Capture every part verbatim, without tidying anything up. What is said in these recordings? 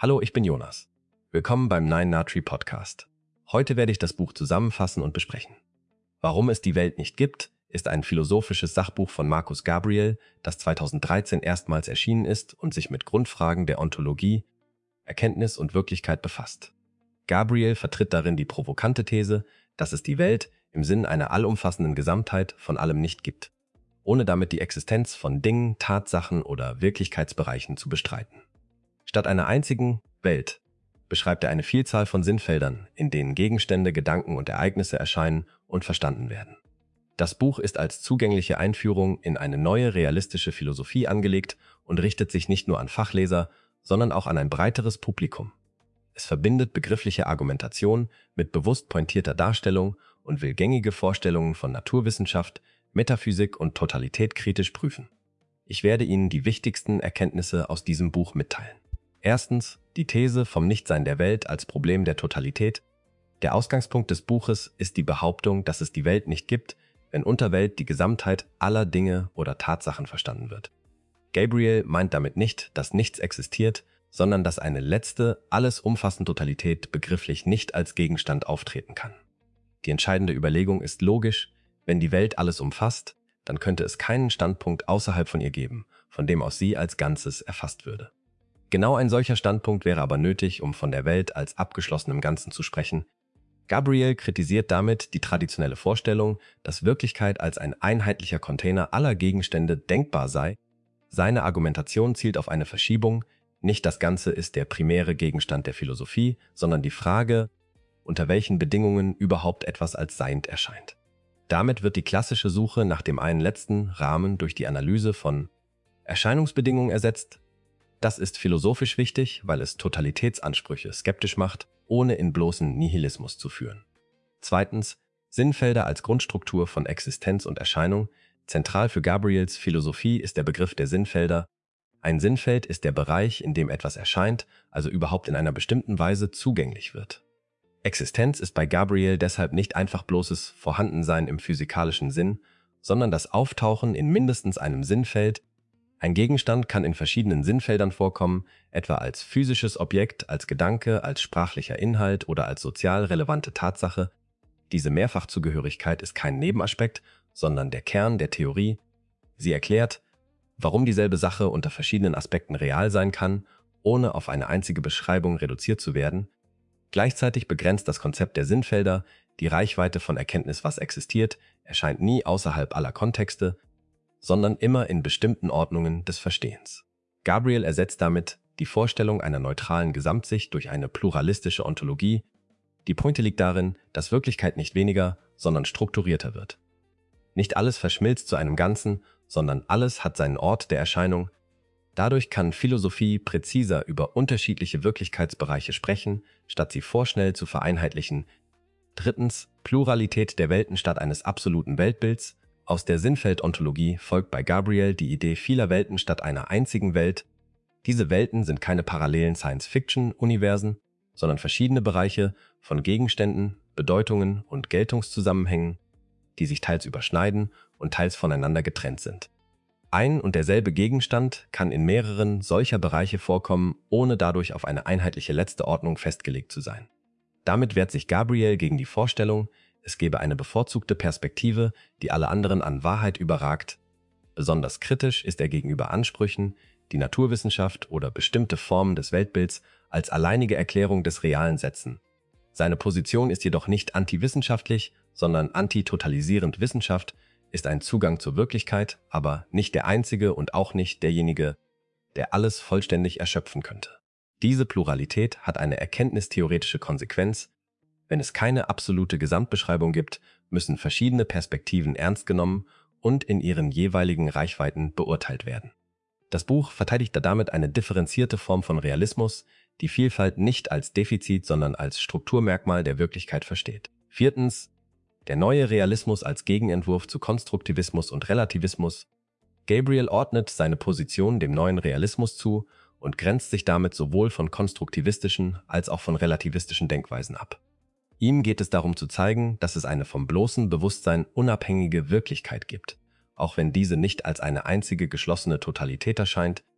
Hallo, ich bin Jonas. Willkommen beim Nine Natri Podcast. Heute werde ich das Buch zusammenfassen und besprechen. Warum es die Welt nicht gibt, ist ein philosophisches Sachbuch von Marcus Gabriel, das zweitausenddreizehn erstmals erschienen ist und sich mit Grundfragen der Ontologie, Erkenntnis und Wirklichkeit befasst. Gabriel vertritt darin die provokante These, dass es die Welt im Sinn einer allumfassenden Gesamtheit von allem nicht gibt, ohne damit die Existenz von Dingen, Tatsachen oder Wirklichkeitsbereichen zu bestreiten. Statt einer einzigen Welt beschreibt er eine Vielzahl von Sinnfeldern, in denen Gegenstände, Gedanken und Ereignisse erscheinen und verstanden werden. Das Buch ist als zugängliche Einführung in eine neue realistische Philosophie angelegt und richtet sich nicht nur an Fachleser, sondern auch an ein breiteres Publikum. Es verbindet begriffliche Argumentation mit bewusst pointierter Darstellung und will gängige Vorstellungen von Naturwissenschaft, Metaphysik und Totalität kritisch prüfen. Ich werde Ihnen die wichtigsten Erkenntnisse aus diesem Buch mitteilen. Erstens, die These vom Nichtsein der Welt als Problem der Totalität. Der Ausgangspunkt des Buches ist die Behauptung, dass es die Welt nicht gibt, wenn unter Welt die Gesamtheit aller Dinge oder Tatsachen verstanden wird. Gabriel meint damit nicht, dass nichts existiert, sondern dass eine letzte, alles umfassende Totalität begrifflich nicht als Gegenstand auftreten kann. Die entscheidende Überlegung ist logisch: Wenn die Welt alles umfasst, dann könnte es keinen Standpunkt außerhalb von ihr geben, von dem aus sie als Ganzes erfasst würde. Genau ein solcher Standpunkt wäre aber nötig, um von der Welt als abgeschlossenem Ganzen zu sprechen. Gabriel kritisiert damit die traditionelle Vorstellung, dass Wirklichkeit als ein einheitlicher Container aller Gegenstände denkbar sei. Seine Argumentation zielt auf eine Verschiebung: Nicht das Ganze ist der primäre Gegenstand der Philosophie, sondern die Frage, unter welchen Bedingungen überhaupt etwas als seiend erscheint. Damit wird die klassische Suche nach dem einen letzten Rahmen durch die Analyse von Erscheinungsbedingungen ersetzt. Das ist philosophisch wichtig, weil es Totalitätsansprüche skeptisch macht, ohne in bloßen Nihilismus zu führen. Zweitens, Sinnfelder als Grundstruktur von Existenz und Erscheinung. Zentral für Gabriels Philosophie ist der Begriff der Sinnfelder. Ein Sinnfeld ist der Bereich, in dem etwas erscheint, also überhaupt in einer bestimmten Weise zugänglich wird. Existenz ist bei Gabriel deshalb nicht einfach bloßes Vorhandensein im physikalischen Sinn, sondern das Auftauchen in mindestens einem Sinnfeld. Ein Gegenstand kann in verschiedenen Sinnfeldern vorkommen, etwa als physisches Objekt, als Gedanke, als sprachlicher Inhalt oder als sozial relevante Tatsache. Diese Mehrfachzugehörigkeit ist kein Nebenaspekt, sondern der Kern der Theorie. Sie erklärt, warum dieselbe Sache unter verschiedenen Aspekten real sein kann, ohne auf eine einzige Beschreibung reduziert zu werden. Gleichzeitig begrenzt das Konzept der Sinnfelder die Reichweite von Erkenntnis, was existiert, erscheint nie außerhalb aller Kontexte, sondern immer in bestimmten Ordnungen des Verstehens. Gabriel ersetzt damit die Vorstellung einer neutralen Gesamtsicht durch eine pluralistische Ontologie. Die Pointe liegt darin, dass Wirklichkeit nicht weniger, sondern strukturierter wird. Nicht alles verschmilzt zu einem Ganzen, sondern alles hat seinen Ort der Erscheinung. Dadurch kann Philosophie präziser über unterschiedliche Wirklichkeitsbereiche sprechen, statt sie vorschnell zu vereinheitlichen. Drittens, Pluralität der Welten statt eines absoluten Weltbilds. Aus der Sinnfeldontologie folgt bei Gabriel die Idee vieler Welten statt einer einzigen Welt. Diese Welten sind keine parallelen Science-Fiction-Universen, sondern verschiedene Bereiche von Gegenständen, Bedeutungen und Geltungszusammenhängen, die sich teils überschneiden und teils voneinander getrennt sind. Ein und derselbe Gegenstand kann in mehreren solcher Bereiche vorkommen, ohne dadurch auf eine einheitliche letzte Ordnung festgelegt zu sein. Damit wehrt sich Gabriel gegen die Vorstellung, es gebe eine bevorzugte Perspektive, die alle anderen an Wahrheit überragt. Besonders kritisch ist er gegenüber Ansprüchen, die Naturwissenschaft oder bestimmte Formen des Weltbilds als alleinige Erklärung des Realen setzen. Seine Position ist jedoch nicht antiwissenschaftlich, sondern antitotalisierend. Wissenschaft ist ein Zugang zur Wirklichkeit, aber nicht der einzige und auch nicht derjenige, der alles vollständig erschöpfen könnte. Diese Pluralität hat eine erkenntnistheoretische Konsequenz. Wenn es keine absolute Gesamtbeschreibung gibt, müssen verschiedene Perspektiven ernst genommen und in ihren jeweiligen Reichweiten beurteilt werden. Das Buch verteidigt damit eine differenzierte Form von Realismus, die Vielfalt nicht als Defizit, sondern als Strukturmerkmal der Wirklichkeit versteht. Viertens, der neue Realismus als Gegenentwurf zu Konstruktivismus und Relativismus. Gabriel ordnet seine Position dem neuen Realismus zu und grenzt sich damit sowohl von konstruktivistischen als auch von relativistischen Denkweisen ab. Ihm geht es darum zu zeigen, dass es eine vom bloßen Bewusstsein unabhängige Wirklichkeit gibt, auch wenn diese nicht als eine einzige geschlossene Totalität erscheint.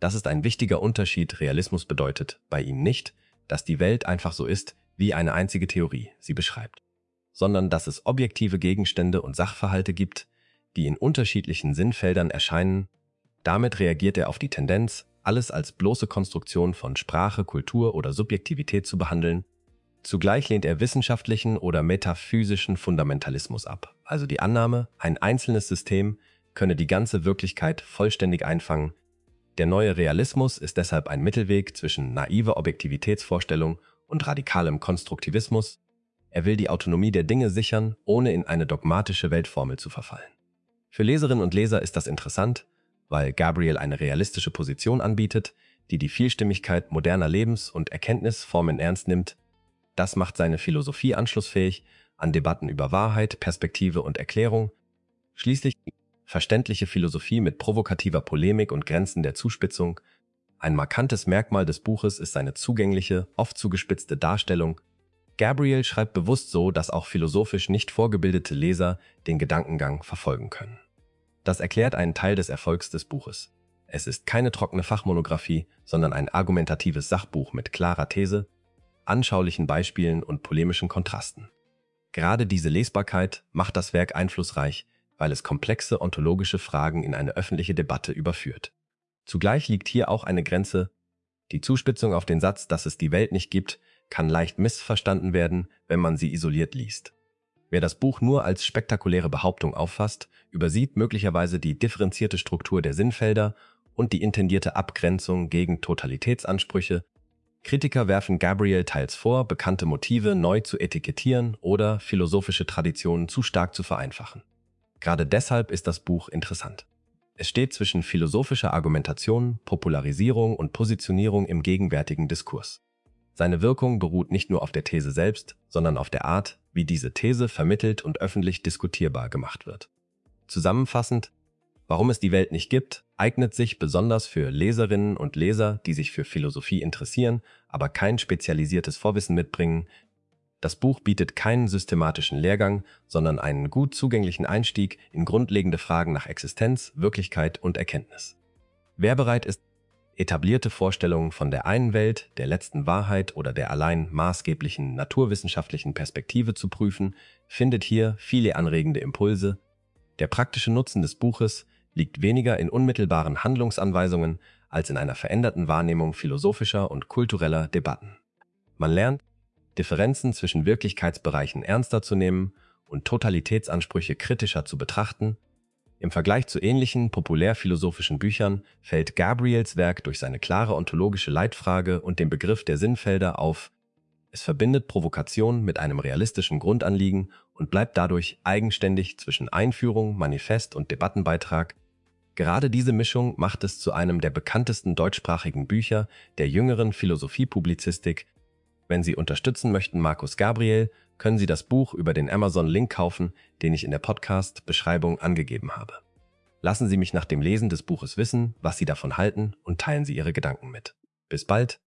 Das ist ein wichtiger Unterschied. Realismus bedeutet bei ihm nicht, dass die Welt einfach so ist, wie eine einzige Theorie sie beschreibt, sondern dass es objektive Gegenstände und Sachverhalte gibt, die in unterschiedlichen Sinnfeldern erscheinen. Damit reagiert er auf die Tendenz, alles als bloße Konstruktion von Sprache, Kultur oder Subjektivität zu behandeln. Zugleich lehnt er wissenschaftlichen oder metaphysischen Fundamentalismus ab, also die Annahme, ein einzelnes System könne die ganze Wirklichkeit vollständig einfangen. Der neue Realismus ist deshalb ein Mittelweg zwischen naiver Objektivitätsvorstellung und radikalem Konstruktivismus. Er will die Autonomie der Dinge sichern, ohne in eine dogmatische Weltformel zu verfallen. Für Leserinnen und Leser ist das interessant, weil Gabriel eine realistische Position anbietet, die die Vielstimmigkeit moderner Lebens- und Erkenntnisformen ernst nimmt. Das macht seine Philosophie anschlussfähig an Debatten über Wahrheit, Perspektive und Erklärung. Schließlich verständliche Philosophie mit provokativer Polemik und Grenzen der Zuspitzung. Ein markantes Merkmal des Buches ist seine zugängliche, oft zugespitzte Darstellung. Gabriel schreibt bewusst so, dass auch philosophisch nicht vorgebildete Leser den Gedankengang verfolgen können. Das erklärt einen Teil des Erfolgs des Buches. Es ist keine trockene Fachmonographie, sondern ein argumentatives Sachbuch mit klarer These, anschaulichen Beispielen und polemischen Kontrasten. Gerade diese Lesbarkeit macht das Werk einflussreich, weil es komplexe ontologische Fragen in eine öffentliche Debatte überführt. Zugleich liegt hier auch eine Grenze. Die Zuspitzung auf den Satz, dass es die Welt nicht gibt, kann leicht missverstanden werden, wenn man sie isoliert liest. Wer das Buch nur als spektakuläre Behauptung auffasst, übersieht möglicherweise die differenzierte Struktur der Sinnfelder und die intendierte Abgrenzung gegen Totalitätsansprüche. Kritiker werfen Gabriel teils vor, bekannte Motive neu zu etikettieren oder philosophische Traditionen zu stark zu vereinfachen. Gerade deshalb ist das Buch interessant. Es steht zwischen philosophischer Argumentation, Popularisierung und Positionierung im gegenwärtigen Diskurs. Seine Wirkung beruht nicht nur auf der These selbst, sondern auf der Art, wie diese These vermittelt und öffentlich diskutierbar gemacht wird. Zusammenfassend, Warum es die Welt nicht gibt, eignet sich besonders für Leserinnen und Leser, die sich für Philosophie interessieren, aber kein spezialisiertes Vorwissen mitbringen. Das Buch bietet keinen systematischen Lehrgang, sondern einen gut zugänglichen Einstieg in grundlegende Fragen nach Existenz, Wirklichkeit und Erkenntnis. Wer bereit ist, etablierte Vorstellungen von der einen Welt, der letzten Wahrheit oder der allein maßgeblichen naturwissenschaftlichen Perspektive zu prüfen, findet hier viele anregende Impulse. Der praktische Nutzen des Buches liegt weniger in unmittelbaren Handlungsanweisungen als in einer veränderten Wahrnehmung philosophischer und kultureller Debatten. Man lernt, Differenzen zwischen Wirklichkeitsbereichen ernster zu nehmen und Totalitätsansprüche kritischer zu betrachten. Im Vergleich zu ähnlichen populärphilosophischen Büchern fällt Gabriels Werk durch seine klare ontologische Leitfrage und den Begriff der Sinnfelder auf. Es verbindet Provokation mit einem realistischen Grundanliegen und bleibt dadurch eigenständig zwischen Einführung, Manifest und Debattenbeitrag. Gerade diese Mischung macht es zu einem der bekanntesten deutschsprachigen Bücher der jüngeren Philosophie-Publizistik. Wenn Sie unterstützen möchten Marcus Gabriel, können Sie das Buch über den Amazon-Link kaufen, den ich in der Podcast-Beschreibung angegeben habe. Lassen Sie mich nach dem Lesen des Buches wissen, was Sie davon halten, und teilen Sie Ihre Gedanken mit. Bis bald!